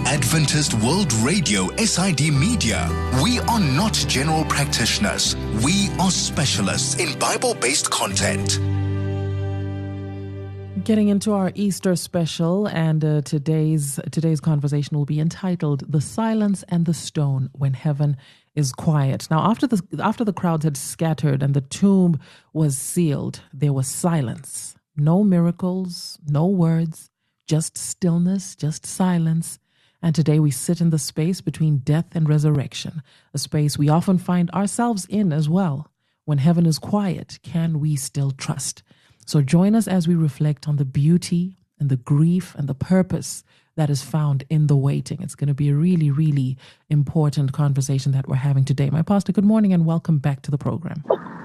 Adventist World Radio SID Media. We are not general practitioners. We are specialists in Bible-based content. Getting into our Easter special, and today's conversation will be entitled "The Silence and the Stone When Heaven is Quiet." Now, after the crowds had scattered and the tomb was sealed, there was silence. No miracles, no words, just stillness, just silence. And today we sit in the space between death and resurrection, a space we often find ourselves in as well. When heaven is quiet, can we still trust? So join us as we reflect on the beauty and the grief and the purpose that is found in the waiting. It's going to be a really, really important conversation that we're having today. My pastor, good morning and welcome back to the program.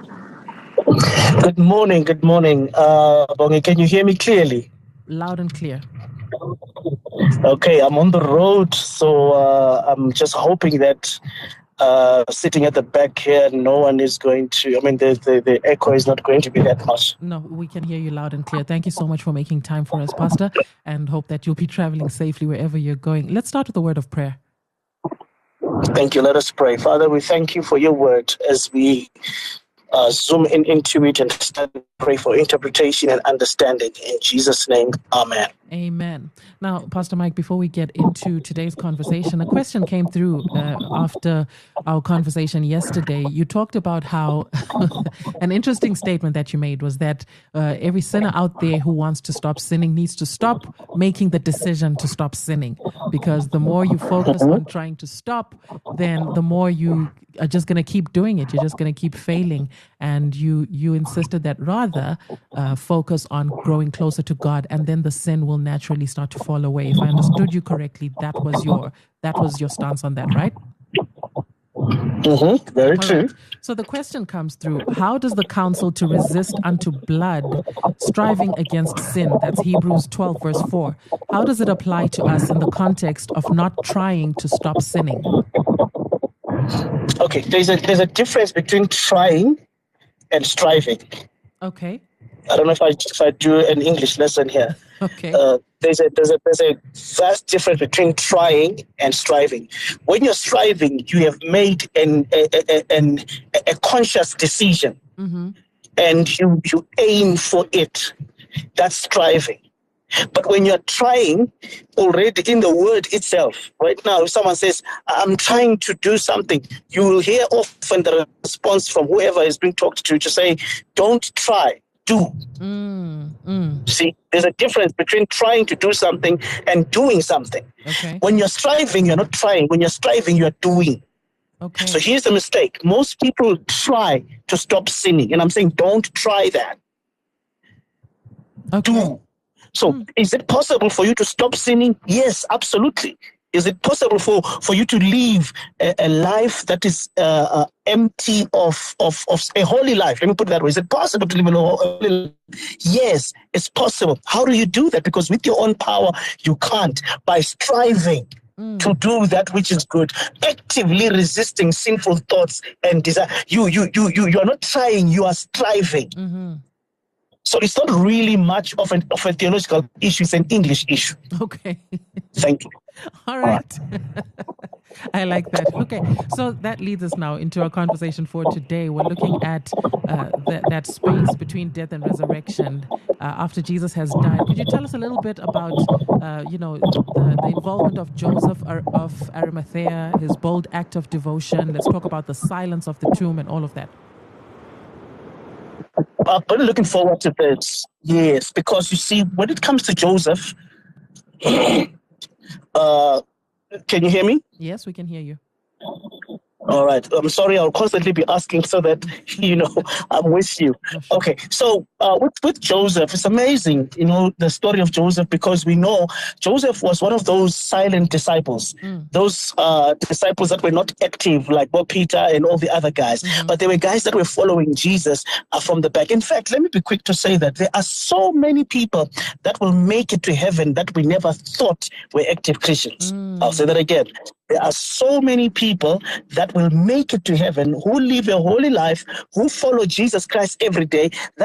Good morning. Bongi, can you hear me clearly? Loud and clear. Okay, I'm on the road, so I'm just hoping that sitting at the back here, no one is going to, the echo is not going to be that much. No, we can hear you loud and clear. Thank you so much for making time for us, Pastor, and hope that you'll be traveling safely wherever you're going. Let's start with a word of prayer. Thank you. Let us pray. Father, we thank you for your word as we zoom into it and pray for interpretation and understanding. In Jesus' name, amen. Amen. Now, Pastor Mike, before we get into today's conversation, a question came through after our conversation yesterday. You talked about how an interesting statement that you made was that every sinner out there who wants to stop sinning needs to stop making the decision to stop sinning, because the more you focus on trying to stop, then the more you are just going to keep doing it. You're just going to keep failing. And you insisted that rather focus on growing closer to God, and then the sin will naturally start to fall away. If I understood you correctly, that was your stance on that, right? Mm-hmm. Very true. Right. So the question comes through: how does the counsel to resist unto blood, striving against sin, that's Hebrews 12 verse 4, how does it apply to us in the context of not trying to stop sinning? Okay, there's a difference between trying and striving. Okay. I don't know if I do an English lesson here. Okay. There's a vast difference between trying and striving. When you're striving, you have made a conscious decision, mm-hmm. and you aim for it. That's striving. But when you're trying, already in the word itself, right now, if someone says, I'm trying to do something, you will hear often the response from whoever is being talked to say, don't try, do. See, there's a difference between trying to do something and doing something. Okay. When you're striving, you're not trying. When you're striving, you're doing. Okay. So here's the mistake. Most people try to stop sinning. And I'm saying, don't try that. Okay. Do. So is it possible for you to stop sinning? Yes, absolutely. Is it possible for you to live a life that is empty of a holy life? Let me put it that way. Is it possible to live a holy life? Yes, it's possible. How do you do that? Because with your own power, you can't. By striving to do that which is good, actively resisting sinful thoughts and desire. You are not trying, you are striving. Mm-hmm. So it's not really much of a theological issue. It's an English issue. Okay. Thank you. All right. I like that. Okay. So that leads us now into our conversation for today. We're looking at that space between death and resurrection after Jesus has died. Could you tell us a little bit about, the involvement of Joseph of Arimathea, his bold act of devotion? Let's talk about the silence of the tomb and all of that. I'm looking forward to this. Yes, because you see, when it comes to Joseph, can you hear me? Yes, we can hear you. All right. I'm sorry. I'll constantly be asking so that, I'm with you. Oh, sure. Okay. So with Joseph, it's amazing, the story of Joseph, because we know Joseph was one of those silent disciples, those disciples that were not active, like Bob Peter and all the other guys, but they were guys that were following Jesus from the back. In fact, let me be quick to say that there are so many people that will make it to heaven that we never thought were active Christians. I'll say that again. There are so many people that will make it to heaven, who live a holy life, who follow Jesus Christ every day, that may not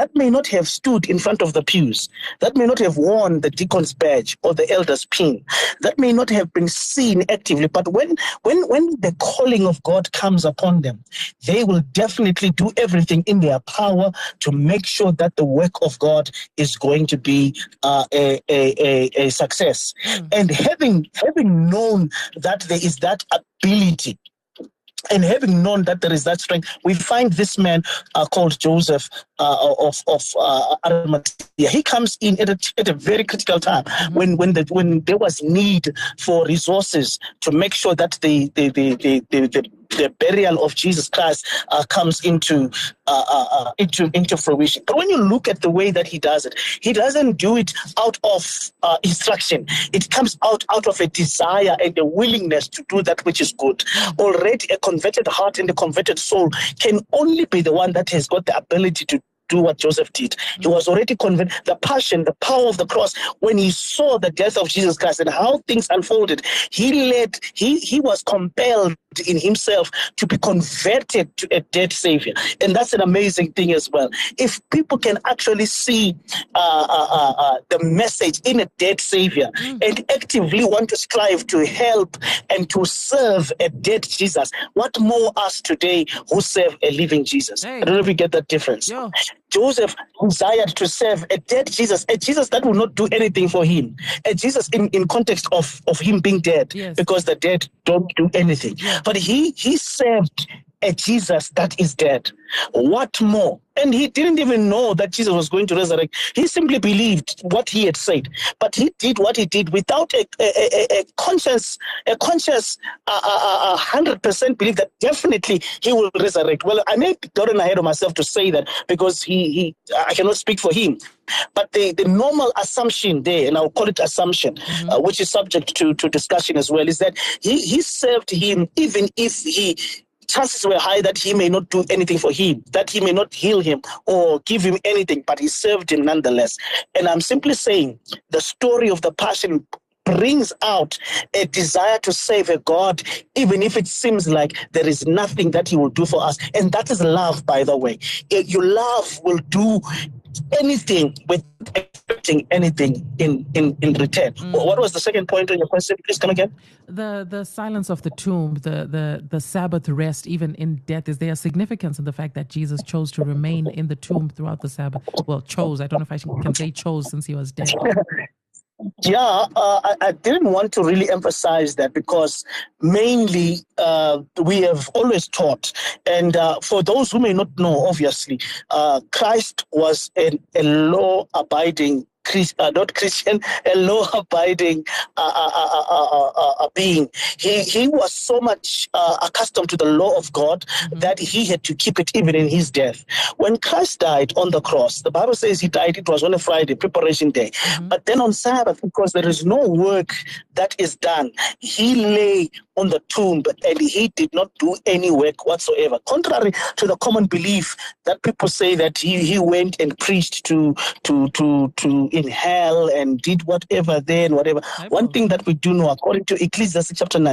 have stood in front of the pews, that may not have worn the deacon's badge or the elder's pin, that may not have been seen actively, but when the calling of God comes upon them, they will definitely do everything in their power to make sure that the work of God is going to be a success. And having known that there is that ability, and having known that there is that strength, we find this man called Joseph of Arimathea. He comes in at a very critical time when there was need for resources to make sure that the burial of Jesus Christ comes into fruition. But when you look at the way that he does it, he doesn't do it out of instruction. It comes out of a desire and a willingness to do that which is good. Already a converted heart and a converted soul can only be the one that has got the ability to do what Joseph did. He was already convinced. The passion, the power of the cross, when he saw the death of Jesus Christ and how things unfolded, he was compelled in himself to be converted to a dead Savior. And that's an amazing thing as well. If people can actually see the message in a dead Savior and actively want to strive to help and to serve a dead Jesus, what more us today who serve a living Jesus? I don't know if you get that difference. Yeah. Joseph desired to serve a dead Jesus, a Jesus that will not do anything for him, a Jesus in context of him being dead, because the dead don't do anything. But he served a Jesus that is dead. What more? And he didn't even know that Jesus was going to resurrect. He simply believed what he had said. But he did what he did without a conscious 100% belief that definitely he will resurrect. Well, I may have gotten ahead of myself to say that because I cannot speak for him. But the normal assumption there, and I'll call it assumption, which is subject to discussion as well, is that he served him even if chances were high that he may not do anything for him, that he may not heal him or give him anything, but he served him nonetheless. And I'm simply saying the story of the Passion brings out a desire to save a God, even if it seems like there is nothing that he will do for us. And that is love, by the way. Your love will do anything without expecting anything in return. What was the second point on your question? Please come again. The silence of the tomb, the Sabbath rest, even in death. Is there a significance in the fact that Jesus chose to remain in the tomb throughout the Sabbath? Well, chose. I don't know if I can say chose since he was dead. Yeah, I didn't want to really emphasize that because mainly we have always taught, and for those who may not know, obviously, Christ was a law-abiding not Christian, a law-abiding being. He was so much accustomed to the law of God that he had to keep it even in his death. When Christ died on the cross, the Bible says he died, it was on a Friday, preparation day. But then on Sabbath, because there is no work that is done, he lay on the tomb and he did not do any work whatsoever. Contrary to the common belief that people say that he went and preached to in hell and did whatever then, whatever. One thing that we do know, according to Ecclesiastes chapter 9,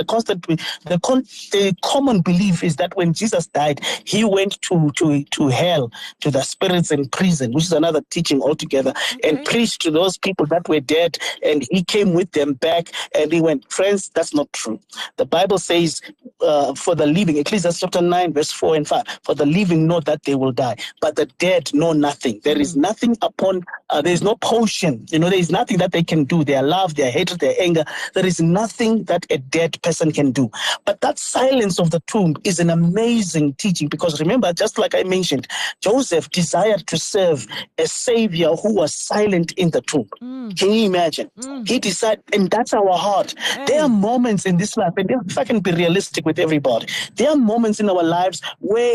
the common belief is that when Jesus died, he went to hell, to the spirits in prison, which is another teaching altogether, and preached to those people that were dead, and he came with them back, and he went, friends, that's not true. The Bible says, for the living, Ecclesiastes chapter 9, verse 4 and 5, for the living know that they will die, but the dead know nothing. There is nothing upon, there is no potion, there is nothing that they can do. Their love, their hatred, their anger, there is nothing that a dead person can do. But that silence of the tomb is an amazing teaching, because remember, just like I mentioned, Joseph desired to serve a savior who was silent in the tomb. Can you imagine? He decided, and that's our heart. There are moments in this life, and if I can be realistic with everybody, there are moments in our lives where,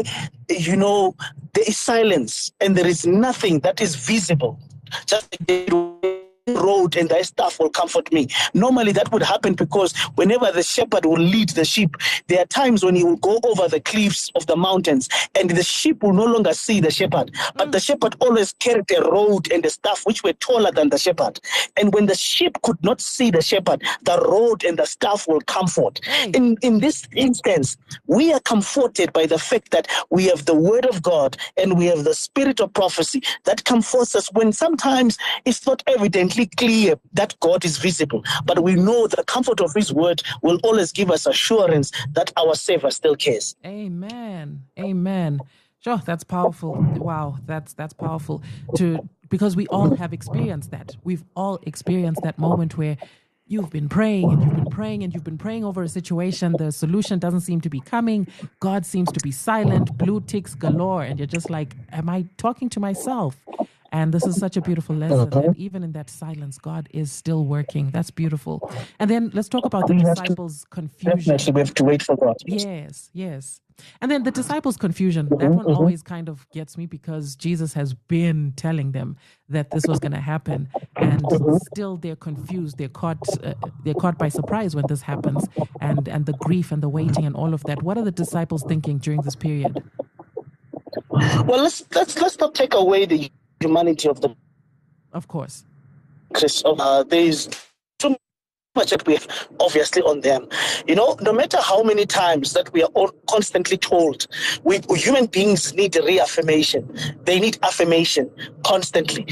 there is silence and there is nothing that is visible. Just like rod and thy staff will comfort me. Normally that would happen because whenever the shepherd will lead the sheep, there are times when he will go over the cliffs of the mountains and the sheep will no longer see the shepherd. But the shepherd always carried a rod and a staff which were taller than the shepherd. And when the sheep could not see the shepherd, the rod and the staff will comfort. In this instance, we are comforted by the fact that we have the word of God and we have the spirit of prophecy that comforts us when sometimes it's not evidently clear that God is visible, but we know the comfort of his word will always give us assurance that our Savior still cares. Amen. Amen. Sure, that's powerful. Wow, that's powerful because we all have experienced that. We've all experienced that moment where you've been praying and you've been praying and you've been praying over a situation. The solution doesn't seem to be coming. God seems to be silent, blue ticks galore. And you're just like, am I talking to myself? And this is such a beautiful lesson that even in that silence, God is still working. That's beautiful. And then let's talk about the disciples' confusion. Definitely, we have to wait for God. Yes. And then the disciples' confusion, that one always kind of gets me because Jesus has been telling them that this was going to happen. And still they're confused. They're caught by surprise when this happens. And the grief and the waiting and all of that. What are the disciples thinking during this period? Well, let's not take away the humanity of the, of course, there's too much that we have obviously on them. No matter how many times that we are all constantly told, human beings need reaffirmation. They need affirmation constantly.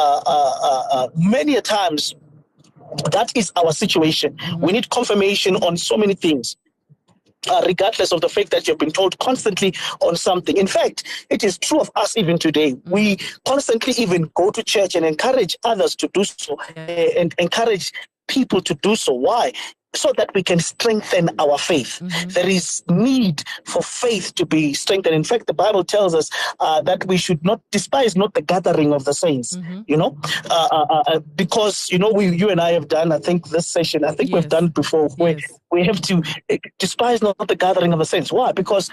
Many a times that is our situation. We need confirmation on so many things. Regardless of the fact that you've been told constantly on something. In fact, it is true of us even today. We constantly even go to church and encourage others to do so and encourage people to do so. Why? So that we can strengthen our faith. There is need for faith to be strengthened. In fact, the Bible tells us that we should not despise not the gathering of the saints, because, you and I have done, I think, this session, we've done it before, where we have to despise not the gathering of the saints. Why? Because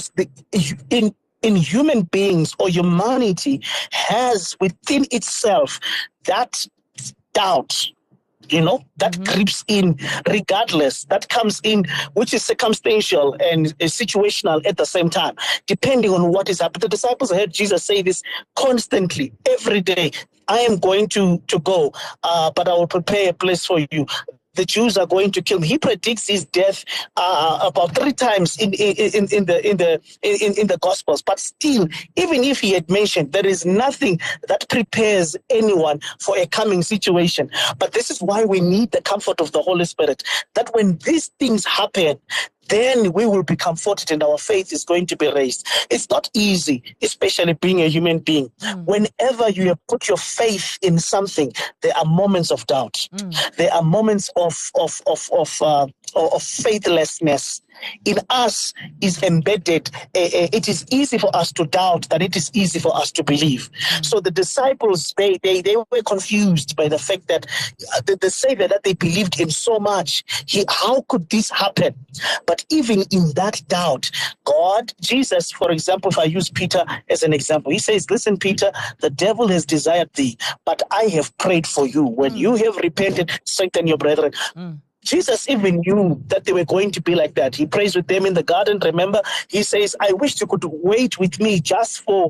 in human beings or humanity has within itself that doubt, that creeps in regardless, that comes in, which is circumstantial and situational at the same time, depending on what is happening. The disciples heard Jesus say this constantly, every day. I am going to go, but I will prepare a place for you. The Jews are going to kill him. He predicts his death about 3 times in the Gospels. But still, even if he had mentioned, there is nothing that prepares anyone for a coming situation. But this is why we need the comfort of the Holy Spirit. That when these things happen, then we will be comforted and our faith is going to be raised. It's not easy, especially being a human being. Whenever you have put your faith in something, there are moments of doubt. There are moments of faithlessness. In us is embedded. It is easy for us to doubt than it is easy for us to believe. So the disciples, they were confused by the fact that the Savior that they believed in so much, how could this happen? But even in that doubt, Jesus, for example, if I use Peter as an example, he says, listen, Peter, the devil has desired thee, but I have prayed for you. When you have repented, strengthen your brethren. Jesus even knew that they were going to be like that. He prays with them in the garden. Remember, he says, I wish you could wait with me just for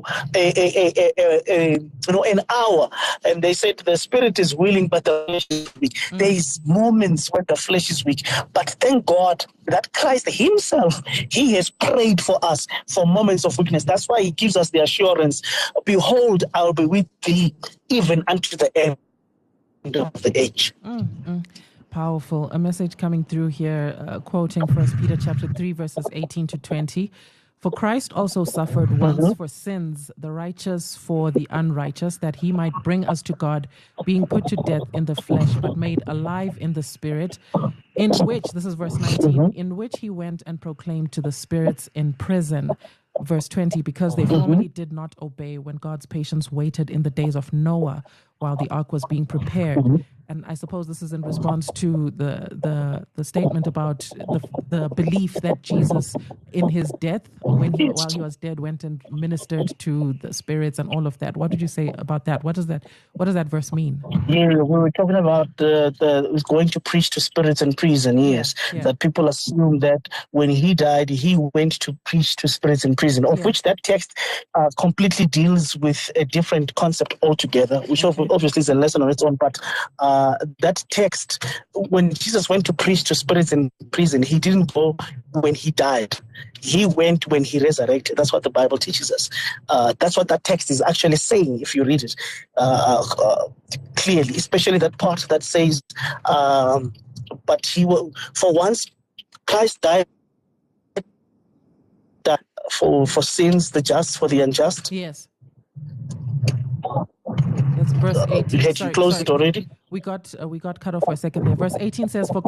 an hour. And they said, the spirit is willing, but the flesh is weak. There is moments when the flesh is weak. But thank God that Christ himself, he has prayed for us for moments of weakness. That's why he gives us the assurance, behold, I'll be with thee even unto the end of the age. Powerful. A message coming through here, quoting 1 Peter chapter 3, verses 18 to 20. For Christ also suffered once for sins, the righteous for the unrighteous, that he might bring us to God, being put to death in the flesh, but made alive in the spirit, in which, this is verse 19, in which he went and proclaimed to the spirits in prison. Verse 20, because they formerly did not obey when God's patience waited in the days of Noah while the ark was being prepared. and I suppose this is in response to the statement about the belief that Jesus, in his death, or while he was dead, went and ministered to the spirits and all of that. What did you say about that? What does that verse mean? Yeah, we were talking about the going to preach to spirits in prison. Yes, that people assume that when he died, he went to preach to spirits in prison. Of which that text completely deals with a different concept altogether, which obviously is a lesson on its own. But that text, when Jesus went to preach to spirits in prison, he didn't go when he died. He went when he resurrected. That's what the Bible teaches us. That's what that text is actually saying, if you read it clearly, especially that part that says, but he will, for once Christ died for sins, the just for the unjust. Yes. That's verse 18. Had you closed it already? We got cut off for a second there. Verse 18 says, let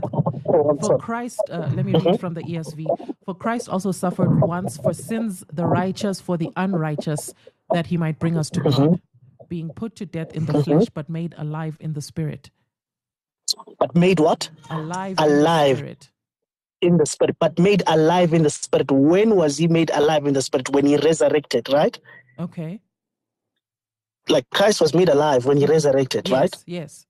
me read from the ESV. For Christ also suffered once for sins, the righteous for the unrighteous, that he might bring us to God, being put to death in the flesh, but made alive in the spirit. But made what? Alive. In the spirit. In the spirit, but made alive in the spirit. When was he made alive in the spirit? When he resurrected, right? Okay. Like Christ was made alive when he resurrected, right? Yes.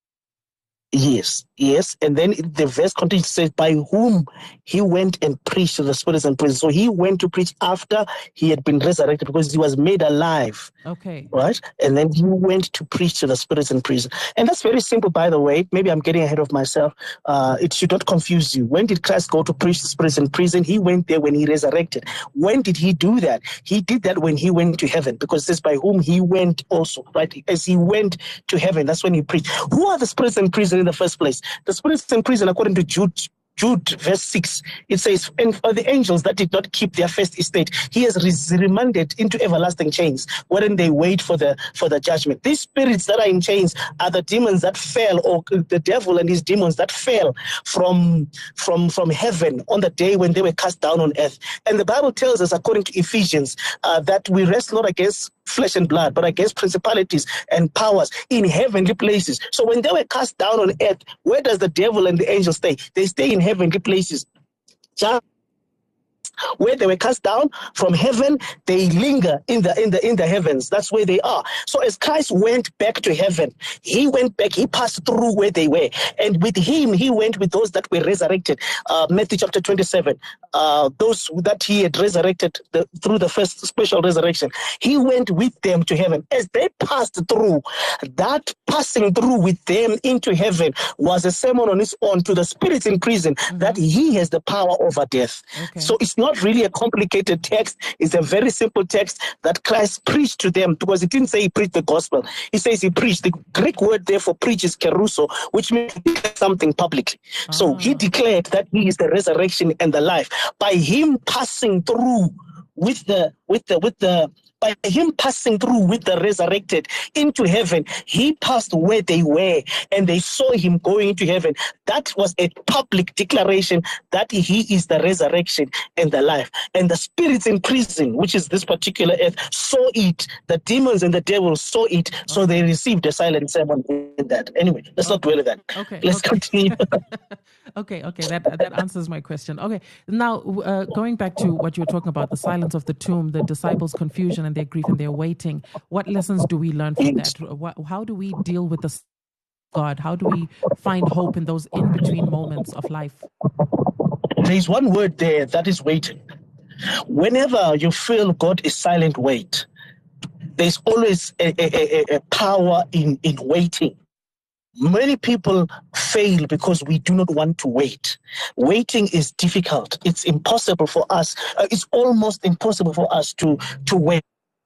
Yes. And then the verse continues to say, by whom he went and preached to the spirits in prison. So he went to preach after he had been resurrected because he was made alive. Okay. Right? And then he went to preach to the spirits in prison. And that's very simple, by the way. Maybe I'm getting ahead of myself. It should not confuse you. When did Christ go to preach to spirits in prison? He went there when he resurrected. When did he do that? He did that when he went to heaven, because it says by whom he went also, right? As he went to heaven, that's when he preached. Who are the spirits in prison in the first place? The spirits in prison, according to Jude verse 6, it says, and for the angels that did not keep their first estate, he has remanded into everlasting chains, wherein they wait for the judgment. These spirits that are in chains are the demons that fell, or the devil and his demons that fell from heaven on the day when they were cast down on earth. And the Bible tells us, according to Ephesians, that we wrestle not against flesh and blood, but against principalities and powers in heavenly places. So when they were cast down on earth, where does the devil and the angels stay? They stay in heavenly places. Just where they were cast down from heaven, they linger in the heavens. That's where they are. So as Christ went back to heaven, he went back, he passed through where they were. And with him, he went with those that were resurrected. Matthew chapter 27, those that he had resurrected through the first special resurrection, he went with them to heaven. As they passed through, that passing through with them into heaven was a sermon on its own to the spirits in prison, that he has the power over death. Okay. So it's not really a complicated text. It's a very simple text that Christ preached to them, because he didn't say he preached the gospel. He says he preached. The Greek word there for preach is keruso, which means something publicly. So he declared that he is the resurrection and the life. By him passing through by him passing through with the resurrected into heaven, he passed where they were, and they saw him going into heaven. That was a public declaration that he is the resurrection and the life. And the spirits in prison, which is this particular earth, saw it. The demons and the devil saw it, so they received a silent sermon in that. Anyway, let's not dwell on that. Let's continue. Okay, that answers my question. Okay, now going back to what you were talking about, the silence of the tomb, the disciples' confusion and their grief and their waiting. What lessons do we learn from that? How do we deal with the God? How do we find hope in those in-between moments of life? There's one word there, that is waiting. Whenever you feel God is silent, wait. There's always a power in waiting. Many people fail because we do not want to wait. Waiting is difficult. It's impossible for us. It's almost impossible for us to wait.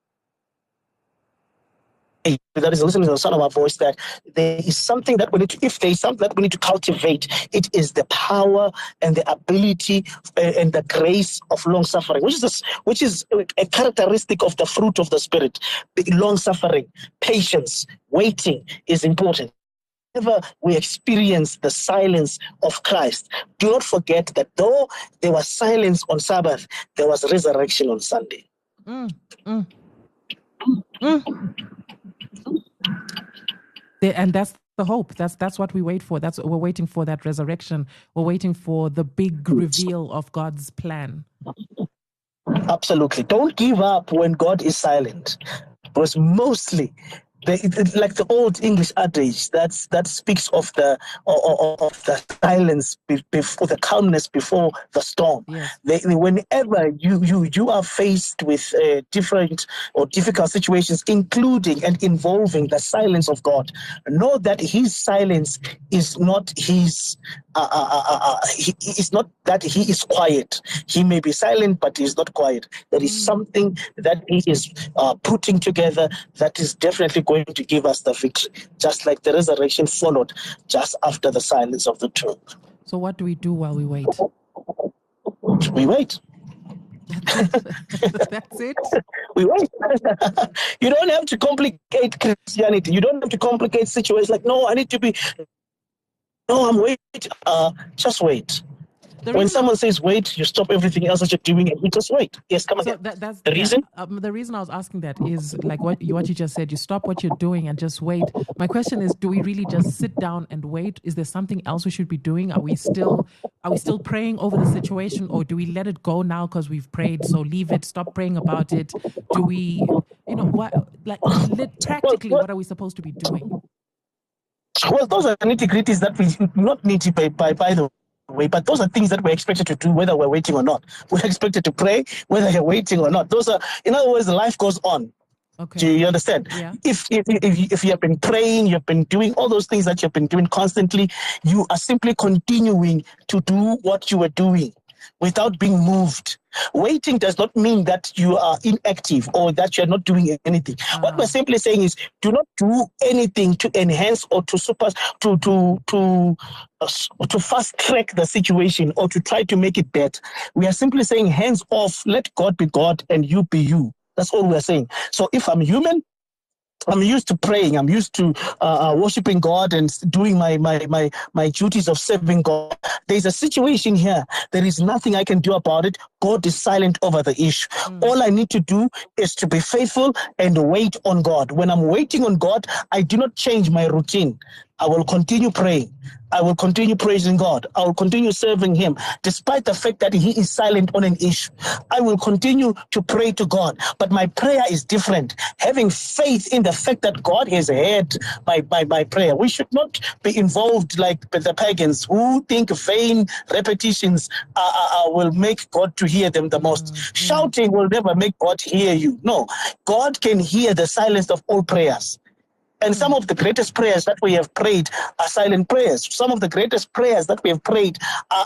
That is listening to the sound of our voice, that there is something that we need to, if there is something that we need to cultivate, it is the power and the ability and the grace of long suffering, which is a characteristic of the fruit of the Spirit. Long suffering, patience, waiting is important. Whenever we experience the silence of Christ, do not forget that though there was silence on Sabbath, there was resurrection on Sunday. And that's the hope. That's what we wait for. We're waiting for that resurrection. We're waiting for the big reveal of God's plan. Absolutely. Don't give up when God is silent, because mostly, like the old English adage that speaks of the silence before the calmness before the storm. Yes. Whenever you are faced with different or difficult situations, including and involving the silence of God, know that His silence is not His. It's not that He is quiet. He may be silent, but He's not quiet. There is something that He is putting together that is definitely going to give us the victory, just like the resurrection followed just after the silence of the tomb. So what do we do while we wait? We wait. That's it. We wait. You don't have to complicate Christianity. You don't have to complicate situations like, no, I'm waiting. Just wait. When someone says wait, you stop everything else that you're doing and you just wait. Yes, come again. That's the reason? The reason I was asking that is like what you just said. You stop what you're doing and just wait. My question is, do we really just sit down and wait? Is there something else we should be doing? Are we still praying over the situation, or do we let it go now because we've prayed? So leave it. Stop praying about it. Do we, practically, what are we supposed to be doing? Well, those are nitty-gritties that we not nitty by the way, but those are things that we're expected to do whether we're waiting or not. We're expected to pray whether you're waiting or not. Those are, in other words, life goes on. Okay. Do you understand? Yeah. If you have been praying, you've been doing all those things that you've been doing constantly, you are simply continuing to do what you were doing without being moved. Waiting does not mean that you are inactive or that you're not doing anything. What we're simply saying is, do not do anything to enhance or to fast track the situation or to try to make it better. We are simply saying, hands off, let God be God and you be you. That's all we're saying. So if I'm human, I'm used to praying. I'm used to worshiping God and doing my duties of serving God. There's a situation here. There is nothing I can do about it. God is silent over the issue. All I need to do is to be faithful and wait on God. When I'm waiting on God, I do not change my routine. I will continue praying. I will continue praising God. I will continue serving Him, despite the fact that He is silent on an issue. I will continue to pray to God, but my prayer is different. Having faith in the fact that God has heard my prayer. We should not be involved like the pagans who think vain repetitions will make God to hear them the most. Shouting will never make God hear you. No, God can hear the silence of all prayers. And some of the greatest prayers that we have prayed are silent prayers. Some of the greatest prayers that we have prayed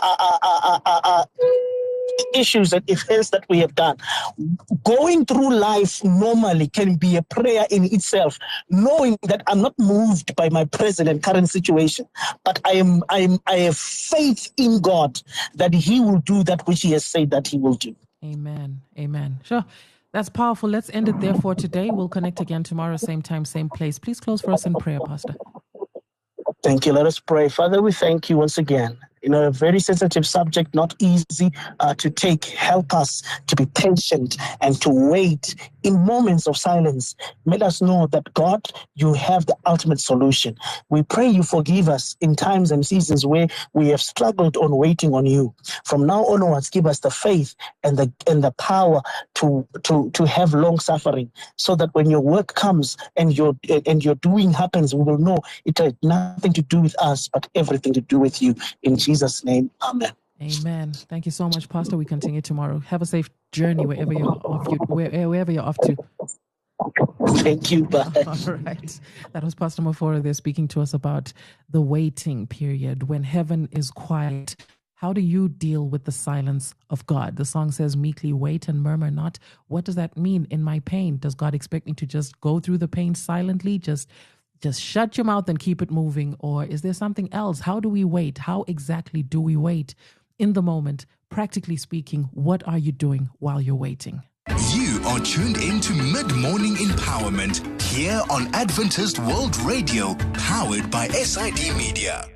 are issues and events that we have done. Going through life normally can be a prayer in itself, knowing that I'm not moved by my present and current situation, but I have faith in God that He will do that which He has said that He will do. Amen. Amen. Sure. That's powerful. Let's end it there for today. We'll connect again tomorrow, same time, same place. Please close for us in prayer, Pastor. Thank you. Let us pray. Father, we thank you once again. A very sensitive subject, not easy to take. Help us to be patient and to wait in moments of silence. Let us know that, God, you have the ultimate solution. We pray you forgive us in times and seasons where we have struggled on waiting on you. From now onwards, give us the faith and the power to have long suffering, so that when your work comes and your doing happens, we will know it had nothing to do with us, but everything to do with you. In Jesus' name, amen. Amen. Thank you so much, Pastor. We continue tomorrow. Have a safe journey wherever you're off to. Thank you. Bye. All right. That was Pastor Mafora there speaking to us about the waiting period when heaven is quiet. How do you deal with the silence of God? The song says, meekly wait and murmur not. What does that mean in my pain? Does God expect me to just go through the pain silently? Just shut your mouth and keep it moving? Or is there something else? How do we wait? How exactly do we wait in the moment? Practically speaking, what are you doing while you're waiting? You are tuned into Mid-Morning Empowerment here on Adventist World Radio, powered by SID Media.